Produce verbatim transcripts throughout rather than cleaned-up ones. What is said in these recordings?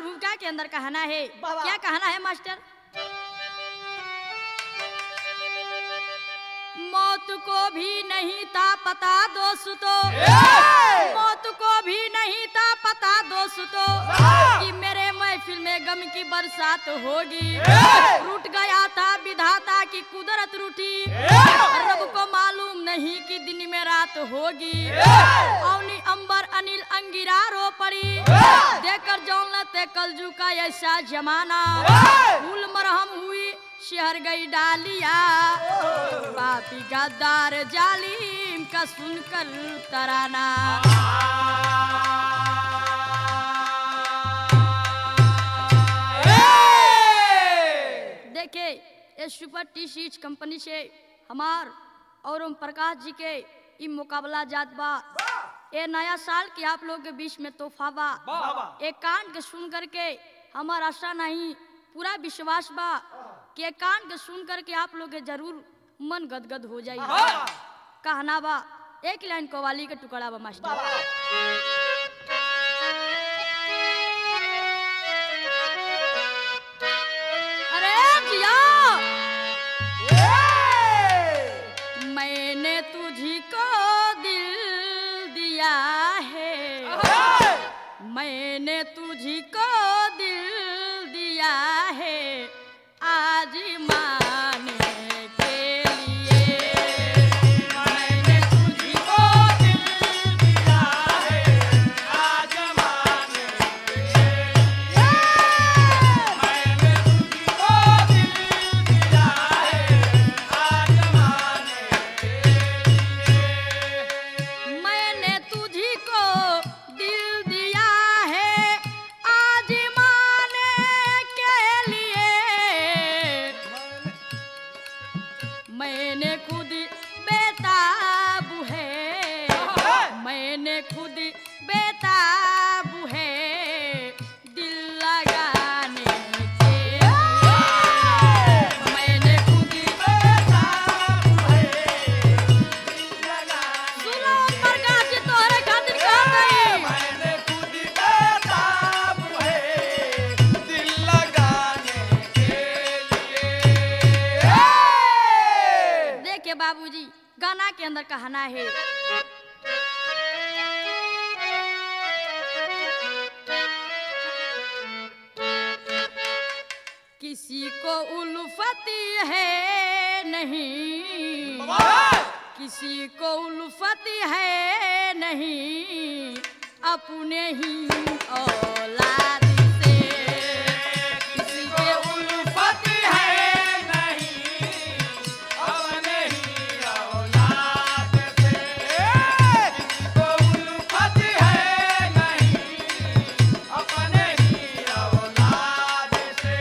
भूमिका के अंदर कहना है, वाह। क्या कहना है मास्टर? मौत को भी नहीं था पता दोस्तों, मौत को भी नहीं था पता दोस्तों कि मेरे महफिल में गम की बरसात होगी। रूठ गया था विधाता की कुदरत रूठी, रब को मालूम नहीं कि दिन में रात होगी। अवनी अंबर अनिल अंगिरा रो पड़ी, देखकर जौलते कलजू का ऐसा जमाना। फूल मरहम हुई शहर गई डालिया, पापी गद्दार जालिम का सुनकर तराना। देखिए ये सुपर टी सीज कंपनी से हमार और ओम प्रकाश जी के ई मुकाबला जात बा। ये नया साल के आप लोग के बीच में तोहफा बा। एक कान के सुन करके हमार आशा नहीं पूरा विश्वास बा कि कान के सुन करके आप लोग के जरूर मन गदगद हो जाए। कहना बा एक लाइन कवाली के टुकड़ा बा मास्टर। अरे जिया मैंने तुझी को दिल दिया है, मैंने तुझी को दिल दिया है आज माने के लिए। मैंने तुझी को दिल दिया है आज माने के लिए। मैंने तुझी को दिल दिया है आज माने के लिए। मैंने तुझी को दिल दिया है आज माने के लिए। मैंने खुद बेताब है, मैंने खुद बेताब है दिल लगाने के लिए। मैंने खुद बेताब है दिल लगाने। सुनो प्रकाश जी तोहरे खातिर कह गई। मैंने खुद बेताब है दिल लगाने के लिए। देखिए बाबूजी गाना के अंदर कहना है, किसी को उल्फती है नहीं, किसी को उल्फती है नहीं अपने ही औलाद से। किसी को उल्फती है नहीं अपने ही औलाद से। किसी को उल्फत है नहीं अपने ही औलाद से।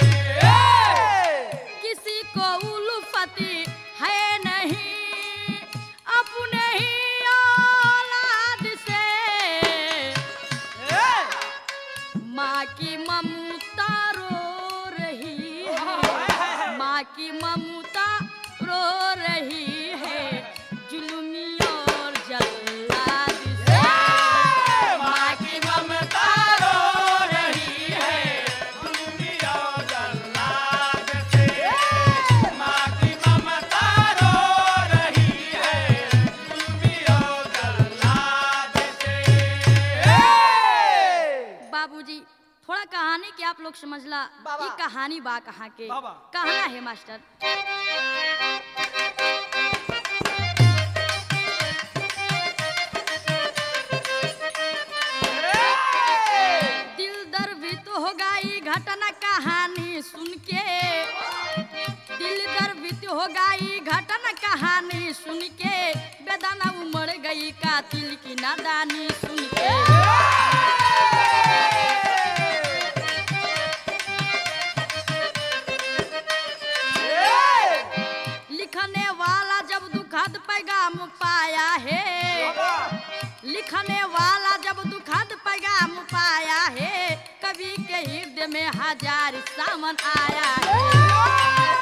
किसी को उल्फती है नहीं अपने ही औलाद से। माँ की ममता रो रही है, माँ की ममता रो रही है जुल्मी और जल्लाद से। माँ की ममता रो रही है जुल्मी और जल्लाद से। माँ की ममता रो रही है जुल्मी और जल्लाद से। बाबूजी थोड़ा कहानी के आप लोग समझला बाबा। ये कहानी बा कहाँ के बाबा। कहना है मास्टर। दिल दर्द हो गई घटना कहानी सुन के, दिल दर्द हो गई घटना कहानी सुन के। बेदाना उमड़ गई कातिल की नादानी सुन के। लिखने वाला जब दुखद पैगाम पाया है, लिखने वाला जब दुखद पैगाम पाया है कवि के हृदय में हजार सामन आया है।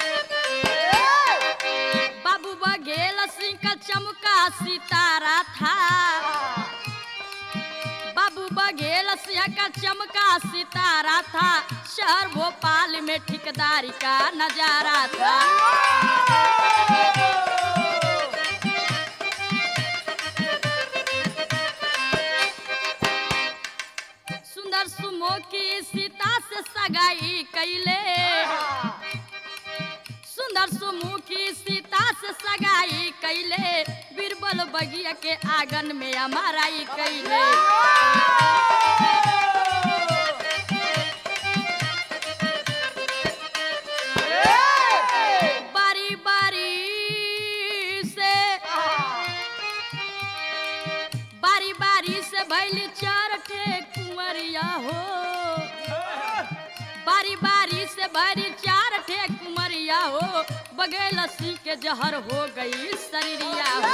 बाबू बघेल सिंह का चमका सितारा था, शहर भोपाल में ठेकेदारी का नजारा था। सुंदर सुमुखी सीता से सगाई कैले, सुंदर सुमुखी सीता से सगाई कैले, बीरबल बगिया के आंगन में अमराई कैले। बारी बारी से बारी बारी से भैली चार ठे कुंवरिया हो, बारी बारी से भरी चार ठे कुंवरिया हो, बगैर लस्सी के जहर हो गई शरीरिया हो।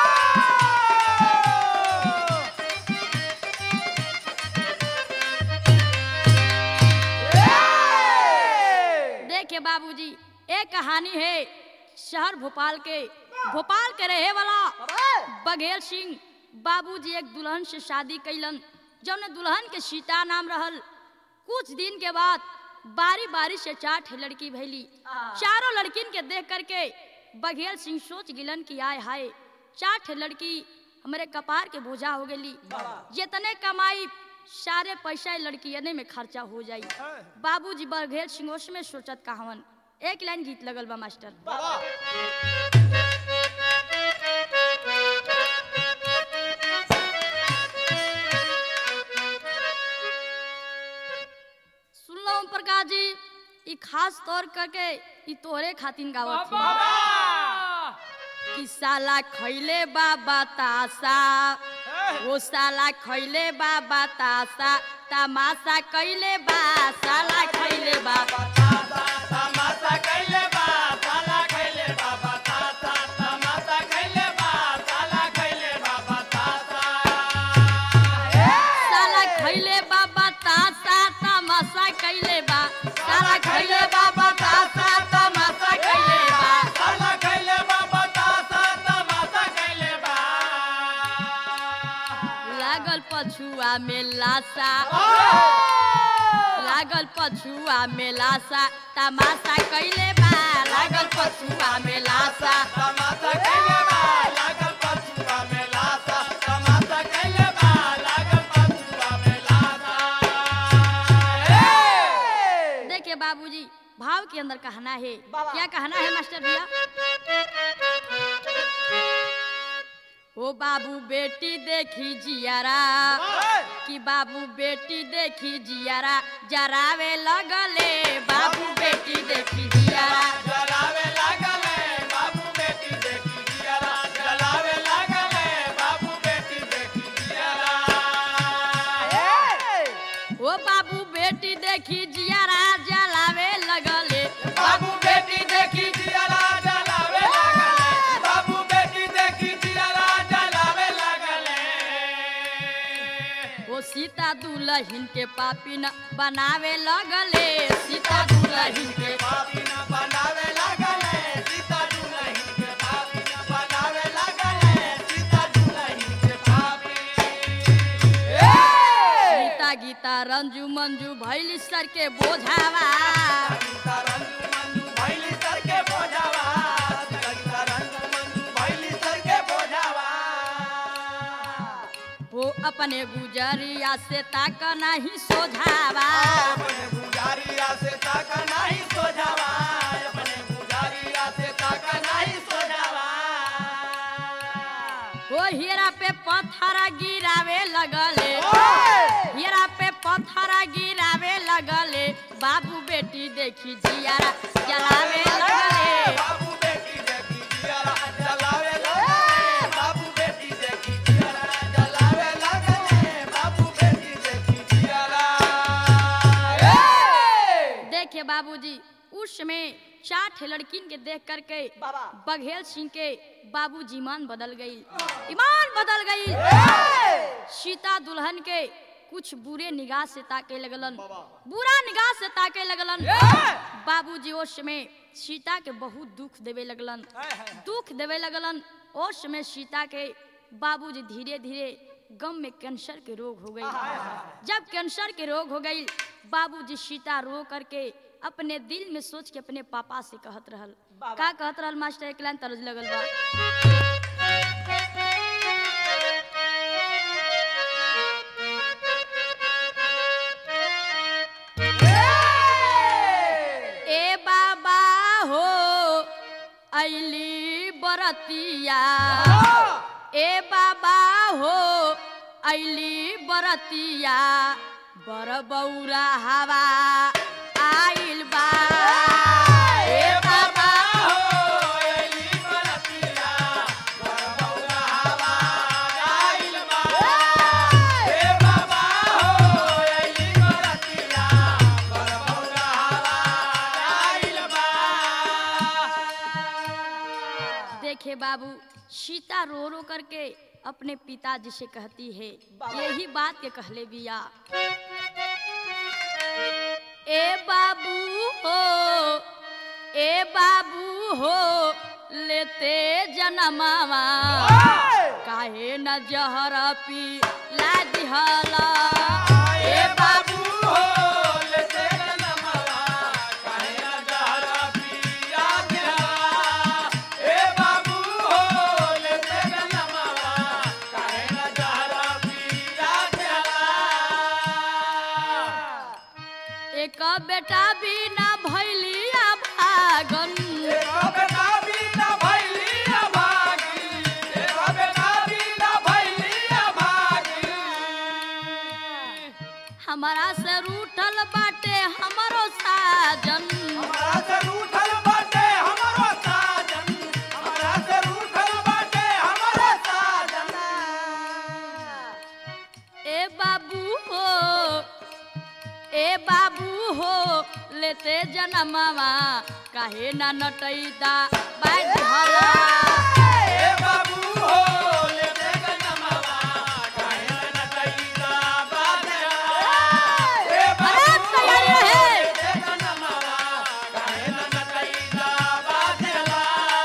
देखिए बाबूजी, एक कहानी है शहर भोपाल के, भोपाल के रहे वाला बघेल सिंह बाबूजी एक दुल्हन से शादी कैलन, जौन दुल्हन के सीता नाम रहल। कुछ दिन के बाद बारी बारी से चार ठे लड़की भैली। चारों लड़किन के देख करके बघेल सिंह सोच गिलन कि आय हाय, चार ठे लड़की हमारे कपार के बोझा हो गई, जितने कमाई सारे पैसा लड़कियने में खर्चा हो जाई। बाबूजी बघेल सिंह उसमें सोचत कहावन। एक लाइन गीत लगल बा मास्टर। सुन लो ओम प्रकाश जी, ई खास तौर करके ई तोहरे खातिन गावत थी कि साला खैले बा बतासा, वो साला खैले बा बतासा, तमाशा कैले बा, साला खैले बा तमाशा कैले बा, साला खैले बा बतासा, तमाशा कैले बा, साला खैले बा बतासा। साला खैले बा बतासा, तमाशा कैले बा, साला खैले बा बतासा, तमाशा कैले बा, साला खैले बा बतासा, तमाशा कैले बा। लागल पछुआ में लाशा, लागल पछुआ में लाशा, तमाशा कैले बा, लागल पछुआ में लाशा। तमाशा कैले बा, लागल पछुआ में लाशा, तमाशा कैले बा, लागल पछुआ में लाशा। देखिए बाबूजी, भाव के अंदर कहना है, क्या कहना है मास्टर भैया? ओ बाबू बेटी देखी जियारा, कि बाबू बेटी देखी जियारा, जरावे लगले, बाबू बेटी देखी जियारा, जलावे लागले, बाबू बेटी देखी जियारा, जलावे लागले, बाबू बेटी देखी जियारा। ओ बाबू बेटी देखी जियारा, जलावे लगले, बाबू बेटी देखी जियारा, जलावे लागले, बाबू बेटी देखी जियारा, जलावे लागले। ओ सीता दुल्हन के पापिन बनावे लगले, सीता दुल्हन के पापी न बनावे लागले, सीता दुल्हन के पापी न बनावे लागले, सीता दुल्हन के पापी। गीता गीता रंजू मंजू भैली सर के बोझावा, गीता रंजू मंजू भैली सर के बोझावा, गीता रंजू मंजू भैली सर के बोझावा। वो अपने गुजरिया से ताक नहीं सोझावा, अपने गुजारिया से ताका नहीं सोझावा, अपने गुजारिया से ताका नहीं सोझावा। वो हीरा पे पत्थर गिरावे लगले, हीरा पे पत्थर गिरावे लगले, बाबू बेटी देखी जियारा, जलावे लगले, बाबू बेटी देखी जियारा, जलावे लगले, बाबू बेटी देखी जियारा, जलावे लगले, बाबू बेटी देखी जियारा। देखिए बाबूजी, उस समय चार ठे लड़किन के देख करके बघेल सिंह के बाबूजी ईमान बदल गई, ईमान बदल गई। सीता दुल्हन के कुछ बुरे निगाह से ताके लगलन, बुरा निगाह से ताके लगलन। बाबूजी उस समय सीता के बहुत दुख देवे लगलन, दुख देवे लगलन। उस समय सीता के बाबूजी धीरे धीरे गम में कैंसर के रोग हो गई। जब कैंसर के रोग हो गई, बाबूजी सीता रो करके अपने दिल में सोच के अपने पापा से कहत रहल। का कहत रहल मास्टर? एक लाइन तर्ज लगल बा। ए बाबा हो अइली बरतिया, ए बाबा हो अइली बरतिया, बर बौरा हवा आइल बा। ए बाबा हो अइली बरतिया, बर बौरा हवा आइल बा। ए बाबा हो अइली बरतिया, बर बौरा हवा आइल बा। देखे बाबू, सीता रो रो करके अपने पिताजी से कहती है, यही बात के कहले बिया। ए बाबू हो, ए बाबू हो लेते जनमावा, काहे न जहर पी ला दिहला। ए बाबू हो लेते जनमावा, काहे न जहर पिया दिहला। ए बाबू हो लेते जनमावा, काहे न जहर पिया दिहला। एक बेटा भी ना भैलिया भागन, एक बेटा बिना भैलिया भागी, एक बेटा बिना भैलिया भागी। हमारा से रूठल बाटे हमरो साजन। हमारा से रूठल बाटे हमरो साजन, हमारा से रूठल बाटे हमरो साजन। ए बाबू हो, ए बाबू हो लेते जनमावा, काहे ना नटैदा बाजला। ए बाबू हो लेते जनमावा, काहे न नटैदा बाजला। ए बाबू हो लेते जनमावा, काहे न नटैदा बाजला।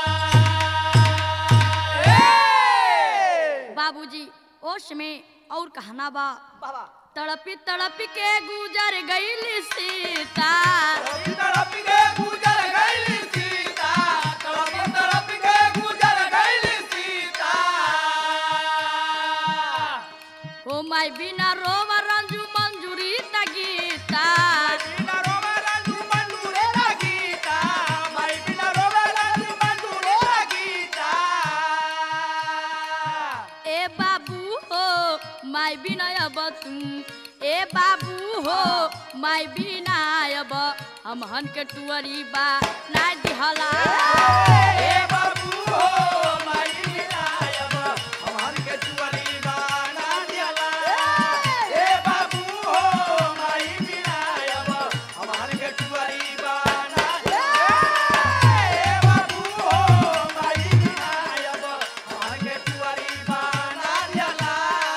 ए बाबूजी ओश में और कहना बा, तड़पी तड़पी के गुजर गईली सीता, तड़पी तड़पी के गुजर गइली सीता, तड़पी तड़पी के गुजर गइली सीता। हो माई बिना रोवा रंजू मंजूरी त गीता। बिना रोवे रंजू मंजूरे ना गीता, माई बिना रोवे रंजू मंजूरे ना गीता। ए बाबू हो माई बिना अब तुम, ए बाबू हो माई बिना अब हमहन के टुअरी बा ना दिहला। ए बाबू हो माई बिना अब हमार के चुअरी बाना दिहला। ए बाबू हो माई बिना अब हमार के चुअरी बाना दिहला। ए बाबू हो माई बिना अब हमार के चुअरी बाना दिहला।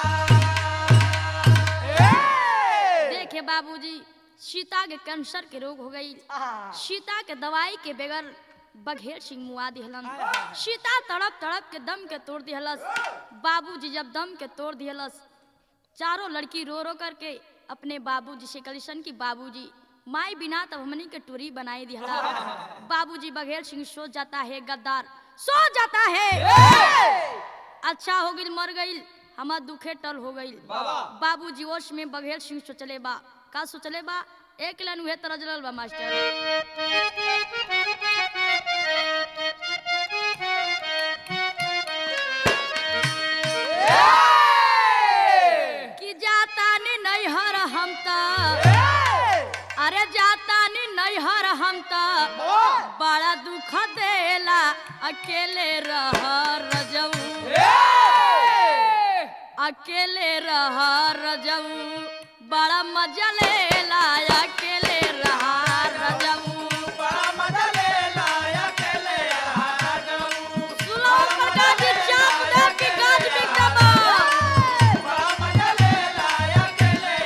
देखे बाबूजी, सीता के कैंसर के रोग हो गई। सीता के दवाई के बगैर बघेर सिंह मुआ दिहलन। सीता तड़प तड़प के दम के तोड़ दिहलस। बाबूजी जब दम के तोड़ दिहलस, चारों लड़की रो रो करके अपने बाबूजी से कलिशन की बाबूजी माई बिना तब हमनी के टूरी बनाई दिहला। बाबूजी बघेर सिंह सो जाता है, गद्दार सो जाता है। अच्छा हो गई, मर गई, हमार दुखे टल हो गई। बाबूजी ओश में बघेर सिंह सोचले बा, का सोचले बा? एक लाइन उहे तरह जलल बा मास्टर। कि जाता नी नैहर हम त, अरे जाता नी नैहर हम त, बड़ा दुख देला अकेले रह रजऊ, अकेले रह रजऊ, बड़ा मजा लेला अकेले रह रजऊ। बड़ा मजा लेला अकेले रजऊ। सुनो प्रकाश जी, चाप दे कि गाज बिकबा। बड़ा मजा लेला अकेले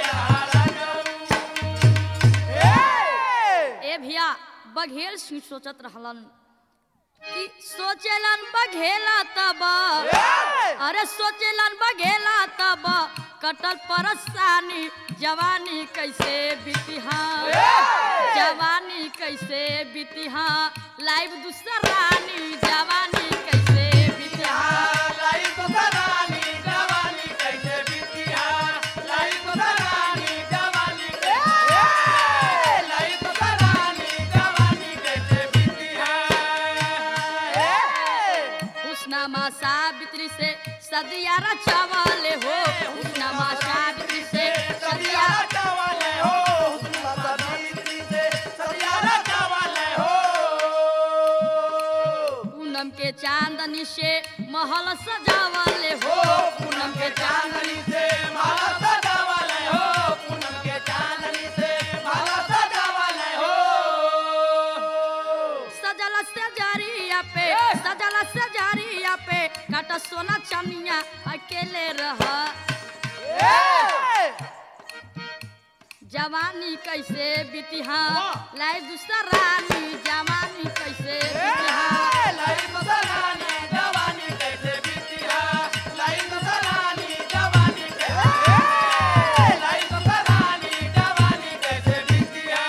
रजऊ। ए भैया, बघेल सिंह सोचत रहलन कि सोचेलन बघेला तब अरे सोचेलन बघेला तब कटल परसानी जवानी कैसे बीतिहा जवानी कैसे बीतिहा लाइव दूसरानी जवानी कैसे बीतिहा लाइव दूसरानी जवानी कैसे बीतिहा लाइव दूसरानी जवानी कैसे लाइव दूसरानी जवानी कैसे बीतिहा हुस्नमा सावित्री से सदिया रचावले हो हुस्नमा सावित्री से सदिया रचावले हो हुस्नमा सावित्री से सदिया रचावले हो पूनम के चांदनी से महल सजावले हो पूनम के चांदनी से महल सजावले हो पूनम के चांदनी से महल सजावले हो सजल सजारिया पे सजल सजारिया पे काटा सोना चनिया अकेले रहा जवानी कैसे बीतिहा लाई दूसरानी जवानी कैसे बीतिहा लाई दूसरानी जवानी कैसे बीतिहा लाई दूसरानी जवानी कैसे लाई दूसरानी जवानी कैसे बीतिहा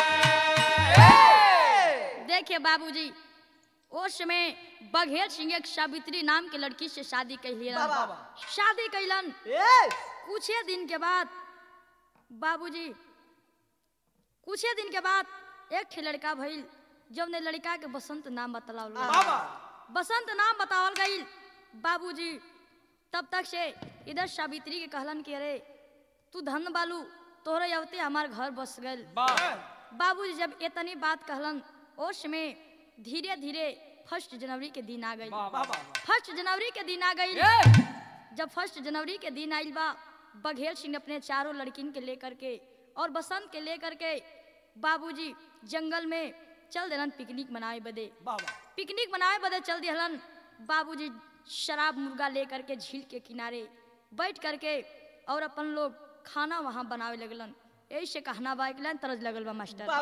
देखिए बाबूजी उस समय बघेल सिंह एक सावित्री नाम के लड़की से शादी कैलियन शादी कैलन कुछ दिन के बाद बाबूजी कुछ दिन के बाद एक लड़का भइल जब ने लड़का के बसंत नाम बतावल बसंत नाम बतावल गई बाबूजी तब तक से इधर सावित्री के कहलन के अरे तू धन बालू तोहरे अवते हमार घर बस गल बाबूजी जब इतनी बात कहलन उस में धीरे धीरे फर्स्ट जनवरी के दिन आ गई फर्स्ट जनवरी के दिन आ गई जब फर्स्ट जनवरी के दिन आइल बा बघेल सिंह अपने चारों लड़किन के लेकर के और बसंत के लेकर के बाबूजी जंगल में चल देलन पिकनिक मनाए बदे पिकनिक मनाए बदे चल दिहलन बाबूजी शराब मुर्गा लेकर के झील के किनारे बैठ करके और अपन लोग खाना वहां बनावे लगलन ऐसे कहना बा एक लाइन तरज लगल बा मास्टर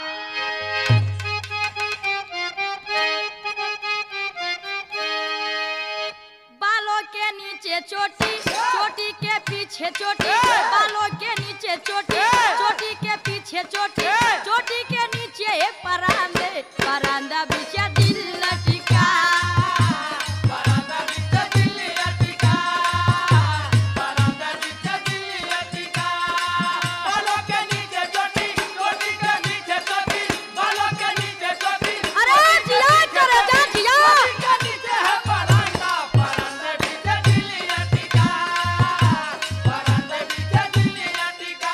बालों के नीचे चोटी चोटी के पीछे चोटी बालों के नीचे चोटी चोटी के पीछे चोटी चोटी के नीचे एक परांदे परांदा पीछे दिल लटका परांदा पीछे दिल लटका परांदा पीछे दिल लटका बालों के नीचे चोटी चोटी के नीचे चोटी बालों के नीचे चोटी अरे जिया करे जा जिया के नीचे है परांदा परांदा पीछे दिल लटका परांदा पीछे दिल लटका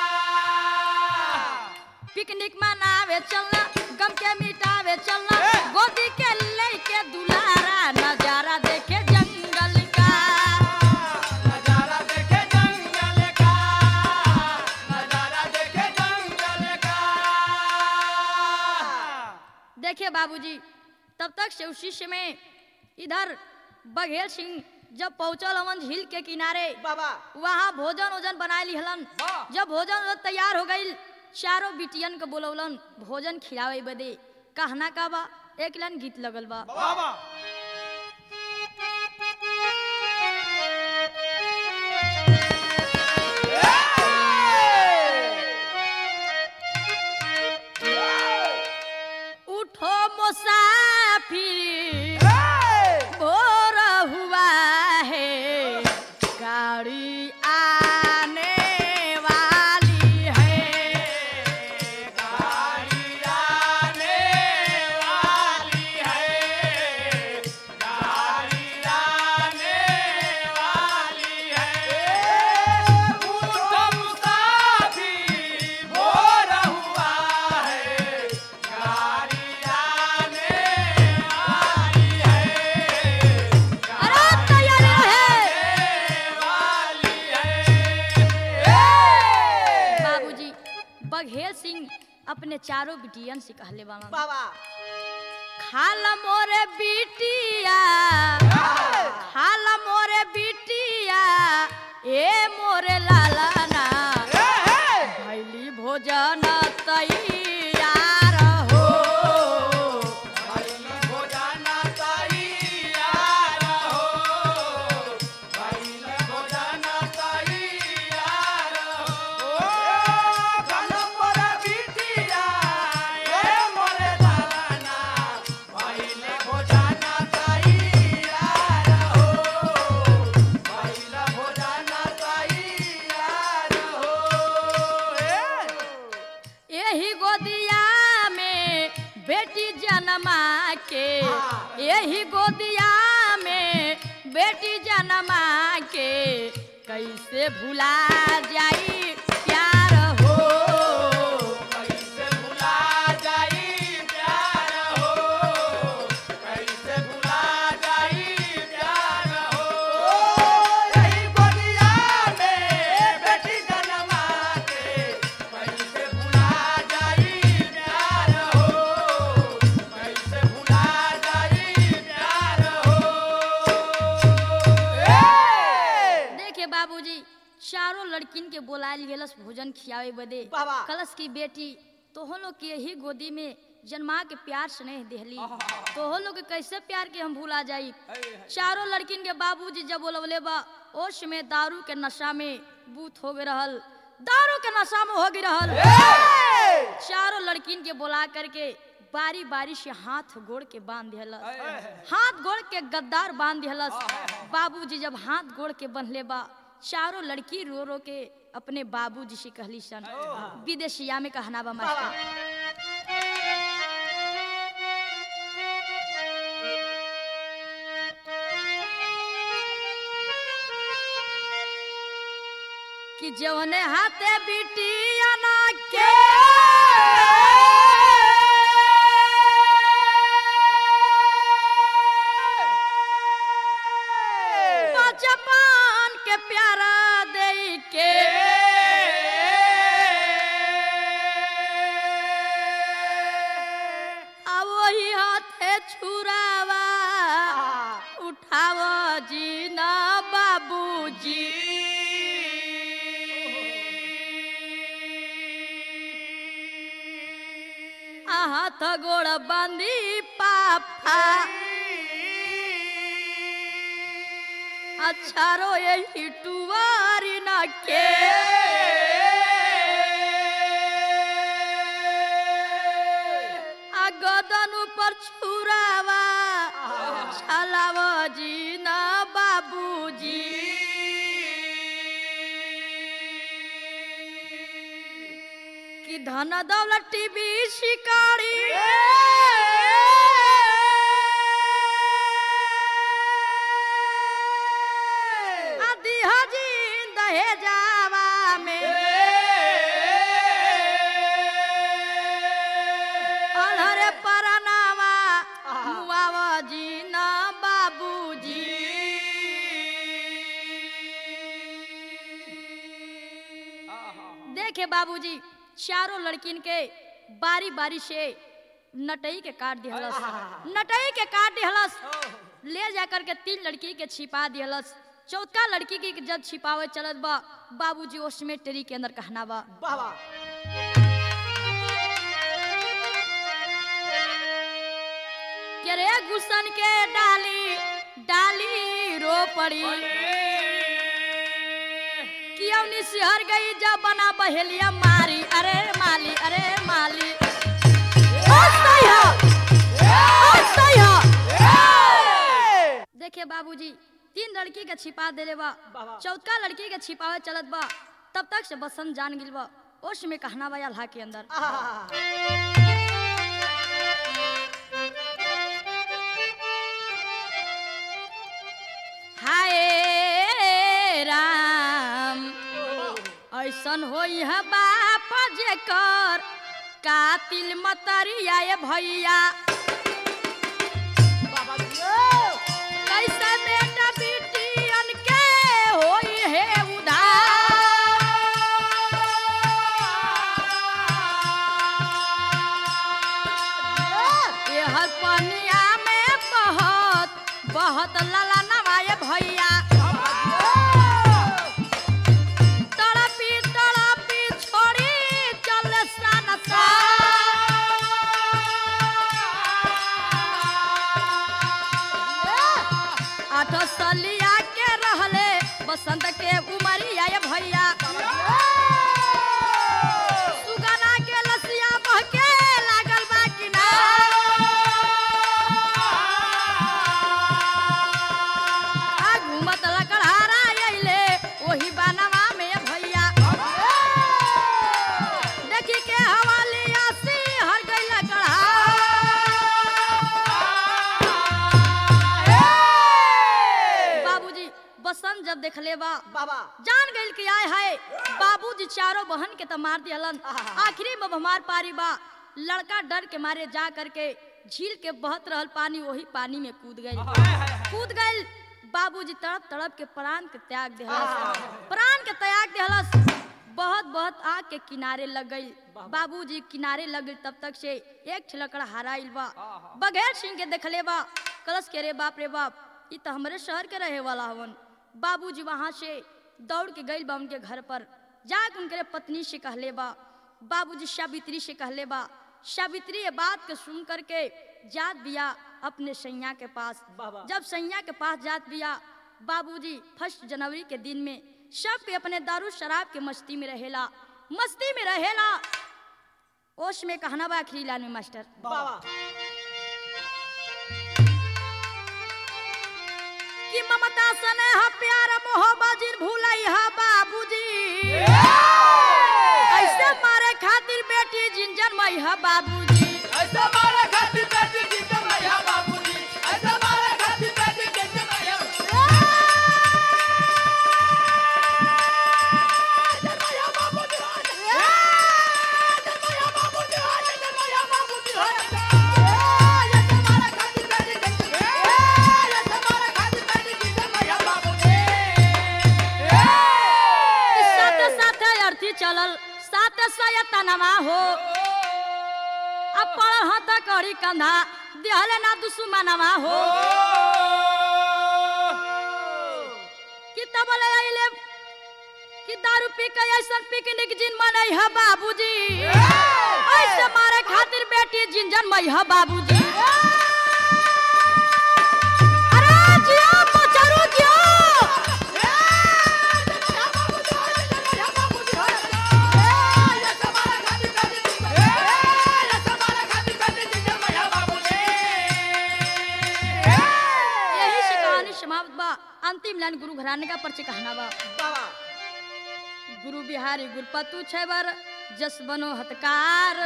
पिकनिक मनावे चलना गम के मिटावे चलना गोदी के लेके दुलारा नजारा देखे जंगल का नजारा देखे जंगल का नजारा देखे जंगल का देखिए बाबूजी तब तक से उस शिष्य में इधर बघेल सिंह जब पहुंचल हवन झील के किनारे बाबा वहाँ भोजन ओजन बनाए लिहलन जब भोजन ओजन तैयार हो गई चारों बिटियन के बोलौलन भोजन खिलावे बदे कहना का बा एक लाइन गीत लगल बा बाबा उठो मुसाफिर भोर हुआ है गाड़ी आने वाली है गाड़ी आने वाली है गाड़ी आने वाली है उठो मुसाफिर भोर हुआ है गाड़ी आने वाली है अरे तैयार है वाली है बाबूजी बघेल सिंह अपने चारों बिटियन से कहले बाबा बाबा खाला मोरे बिटिया खाला मोरे बिटिया ए मोरे लाला ना भैली भोजन तैयार हो भोजन गोदिया में बेटी जन्मा के, यही गोदिया में बेटी जन्मा के, कैसे भुला जाई प्यार हो, कैसे भुला जाई प्यार हो, कैसे भुला जाई प्यार हो। यही गोदिया में बेटी जन्मा के, कैसे भुला जाई प्यार हो, कैसे भुला जाई प्यार हो। देखे बाबूजी चारों लड़किन के बोलायल गेलस भोजन खियावे बदे। बाबा। कलश की बेटी तोहो लोग के यही गोदी में जन्मा के प्यार स्नेह देहली, तोहो लोग के कैसे प्यार के हम भूला जाई। चारों लड़किन के बाबूजी जब बोलवले बा, ओश में दारू के नशा में बूथ हो गए रहल, दारू के नशा में हो गई रहल। चारों लड़किन के बोला करके बारी बारी से हाथ गोड़ के बांध दिहलस, हाथ गोड़ के गद्दार बांध दिहलस। बाबूजी जब हाथ गोड़ के बंधले बा, चारों लड़की रो रो के अपने बाबूजी से कहली सन। विदेशिया में कहना बा मास्टर, कि जौने हाथे बिटिया ना के बचपन के प्यारा दे के, अब वही हाथे छुरावा उठाव जी ना बाबूजी, हाथ गोड़ बांधी पापा, अच्छा रो यही टुवारी ना के, गदन ऊपर छुरावा छलाव जी ना बाबूजी, कि धन दौलत टीवी शिकारी आदि हाजी दहेजावा में, अनहरे परनावा मुआवा जी ना बाबूजी, देखे बाबूजी चारों लड़किन के बारी बारी से नटई के काट दिहलस, नटई के काट दिहलस, ले जाकर के तीन लड़की के छिपा दिहलस। चौथा लड़की की जब छिपावे चलत बा, बाबूजी उस में टेरी के अंदर कहना बा, बाबा के रे गुसन के डाली डाली रो पड़ी, कि अवनी सिहर गई जब बना बहेलिया मारी, अरे माली अरे माली, देखे बाबूजी तीन लड़की के छिपा देले बा, चौथा लड़की के छिपावे चलत बा, तब तक से बसंत जान गिल बा। ओश में कहना बा अल्लाह के अंदर, हाय राम ऐसन होई है बाप जेकर कातिल मतरिया ये भैया, कैसा बेटा बेटियन के होई है उधार, ये हर पनिया में बहुत बहुत लला नवाए भैया, तड़पी तड़पी छोड़ी चल सन सा, आठ सलिया के रहले बसंत के उमरिया ये भैया, सुगना के लसिया बहके लागल बा कि ना, देखले बा बाबा जान गइल कि आए है बाबूजी चारों बहन के तो मार दिहलन। आखिरी में हमार पारी बा लड़का डर के मारे जा करके झील के बहत रहल पानी वही पानी में कूद गइल कूद गइल बाबूजी तड़प तड़प के प्राण के त्याग देहलस प्राण के त्याग देहलस बहुत बहुत आग के किनारे लग गई बाबूजी किनारे लग गई तब तक से एक छिलकड़ा हराइल बा बगैर सिंह के देखले बा कलश के रे बाप रे बाप ये तो हमारे शहर के रहे वाला हवन। बाबूजी वहां से दौड़ के गइल बा उनके घर पर जाके उनके पत्नी से कहले बा बाबूजी सावित्री से कहले बा सावित्री ये बात के सुन करके जात बिया अपने सैया के पास। जब सैया के पास जात बिया बाबूजी फर्स्ट जनवरी के दिन में सब के अपने दारू शराब के मस्ती में रहेला मस्ती में रहेला। ओश में कहना बा आखिरी लाइन में मास्टर बाबा कि ममता सने हा प्यार मोहब्बत जिन भूलई हा बाबूजी ऐसे मारे खातिर बेटी जिन जन्मई हा बाबूजी ऐसा मारे खातिर बेटी जिंदन मैया बाबूजी ऐसा मारे खातिर बेटी जिंदन मैया जन्मैया बाबूजी जन्मैया बाबूजी जन्मैया बाबूजी ऐसा मारे खातिर बेटी जिंदन ऐसा मारे खातिर बेटी जिंदन मैया बाबूजी साथे साथे अर्थी चलल साथे सयतनमा हो अब पड़ल हाथ कड़ी कंधा दिहले ना दुश्मनवा हो कि तब ले आइले कि दारू पी के ऐसन पिकनिक जिन मनई है बाबूजी ऐसे मारे खातिर बेटी जिन जन्मई है बाबूजी। अरे जियो बचरू जियो अंतिम लाइन गुरु घराने का पर्चे कहना बा बाबा गुरु बिहारी गुरपतु छेबर जस बनो हतकार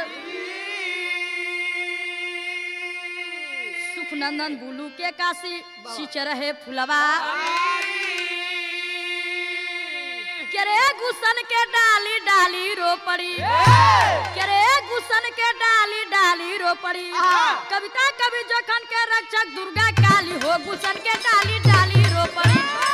सुख नंदन बुलू के काशी सिच रहे फुलवा करे गुसन के डाली डाली रो पड़ी करे गुसन के डाली डाली रो पड़ी कविता कवि जोखन के रक्षक दुर्गा काली हो गुसन के डाली डाली रो पड़ी।